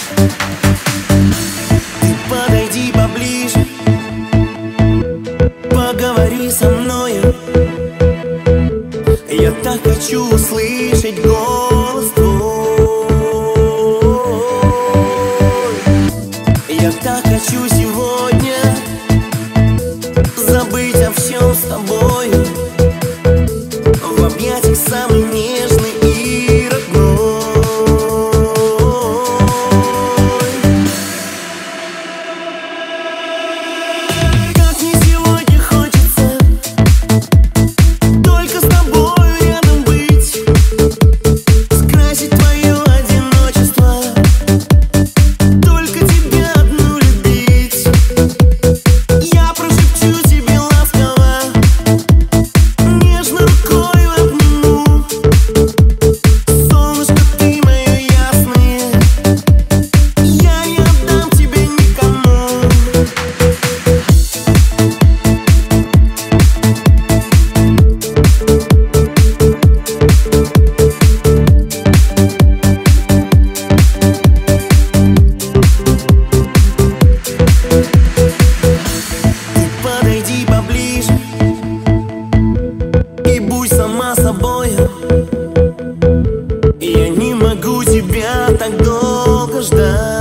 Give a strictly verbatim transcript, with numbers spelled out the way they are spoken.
Ты подойди поближе, поговори со мною. Я так хочу услышать голос твой. Я так хочу сегодня забыть о всем с тобою, в объятиях самый нежный и родной. Как мне сегодня хочется только с тобою рядом быть, скрасить твое одиночество, только тебя одну любить. Я прошепчу тебе ласково, нежно рукою обниму. Солнышко, ты мое ясное, я не отдам тебя никому. Ты подойди поближе и будь сама собою. Я не могу тебя так долго ждать.